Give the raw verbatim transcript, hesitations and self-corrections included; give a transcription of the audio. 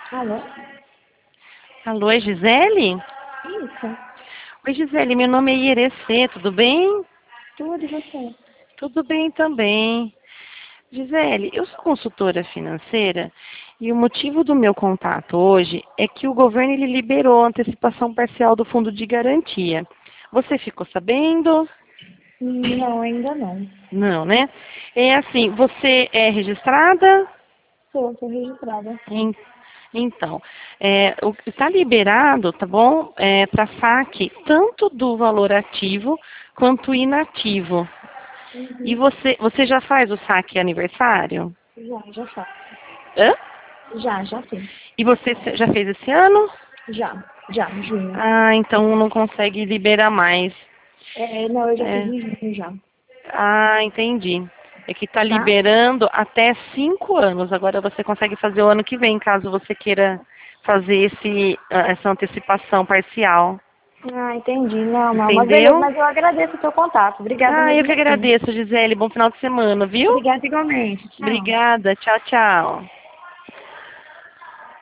Alô? Alô, é Gisele? Isso. Oi, Gisele, meu nome é Ierecê, tudo bem? Tudo e você? Tudo bem também. Gisele, eu sou consultora financeira e o motivo do meu contato hoje é que o governo ele liberou a antecipação parcial do fundo de garantia. Você ficou sabendo? Não, ainda não. Não, né? É assim, você é registrada? Sou, sou registrada. Em- Então, é, o que está liberado, tá bom? É, para saque tanto do valor ativo quanto inativo. E Uhum. você, você já faz o saque aniversário? Já, já faço. Hã? Já, já sim. E você se- já fez esse ano? Já, já, em junho. Ah, então não consegue liberar mais. É, não, eu já fiz É. em junho já. Ah, entendi. É que está Tá? liberando até cinco anos. Agora você consegue fazer o ano que vem, caso você queira fazer esse, ah, essa antecipação parcial. Ah, entendi. Não, não, mas beleza, Entendeu? mas eu agradeço o seu contato. Obrigada Ah, eu mesmo que assim. agradeço, Gisele. Bom final de semana, viu? Obrigada igualmente. Tchau. Obrigada. Tchau, tchau.